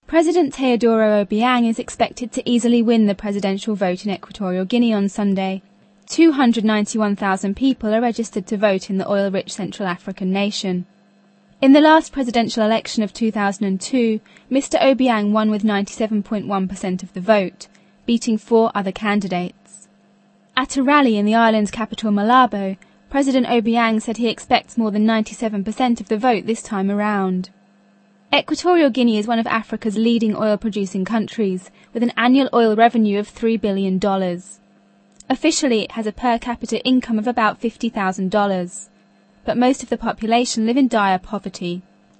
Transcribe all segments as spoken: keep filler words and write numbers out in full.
President Teodoro Obiang is expected to easily win the presidential vote in Equatorial Guinea on Sunday. two hundred ninety-one thousand people are registered to vote in the oil-rich Central African nation. In the last presidential election of two thousand two, Mister Obiang won with ninety-seven point one percent of the vote, beating four other candidates. At a rally in the island's capital Malabo, President Obiang said he expects more than ninety-seven percent of the vote this time around. Equatorial Guinea is one of Africa's leading oil-producing countries, with an annual oil revenue of three billion dollars. Officially, it has a per capita income of about fifty thousand dollars, but most of the population live in dire poverty.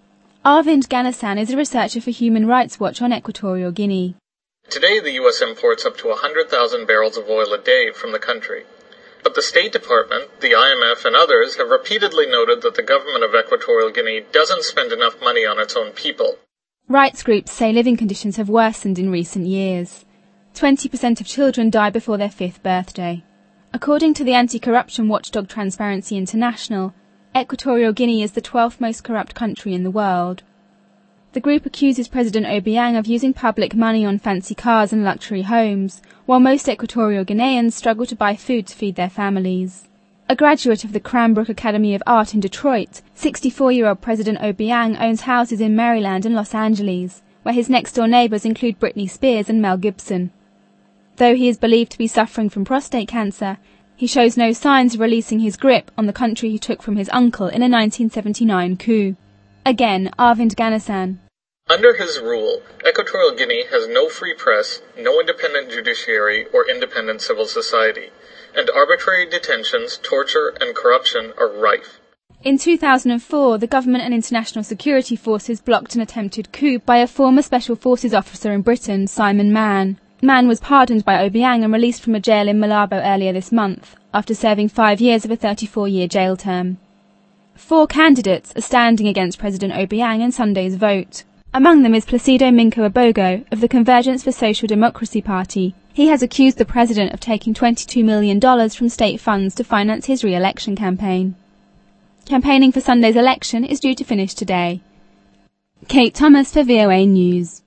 Arvind Ganassan is a researcher for Human Rights Watch on Equatorial Guinea. Today, the U S imports up to one hundred thousand barrels of oil a day from the country. But the State Department, the I M F, and others have repeatedly noted that the government of Equatorial Guinea doesn't spend enough money on its own people. Rights groups say living conditions have worsened in recent years. twenty percent of children die before their fifth birthday. According to the anti-corruption watchdog Transparency International, Equatorial Guinea is the twelfth most corrupt country in the world. The group accuses President Obiang of using public money on fancy cars and luxury homes, while most Equatorial Guineans struggle to buy food to feed their families. A graduate of the Cranbrook Academy of Art in Detroit, sixty-four-year-old President Obiang owns houses in Maryland and Los Angeles, where his next-door neighbours include Britney Spears and Mel Gibson. Though he is believed to be suffering from prostate cancer, he shows no signs of releasing his grip on the country he took from his uncle in a nineteen seventy-nine coup. Again, Arvind Ganassan. Under his rule, Equatorial Guinea has no free press, no independent judiciary or independent civil society, and arbitrary detentions, torture, and corruption are rife. In two thousand four, the government and international security forces blocked an attempted coup by a former Special Forces officer in Britain, Simon Mann. Mann was pardoned by Obiang and released from a jail in Malabo earlier this month, after serving five years of a thirty-four-year jail term. Four candidates are standing against President Obiang in Sunday's vote. Among them is Placido Minco Abogo of the Convergence for Social Democracy Party. He has accused the president of taking twenty-two million dollars from state funds to finance his re-election campaign. Campaigning for Sunday's election is due to finish today. Kate Thomas for V O A News.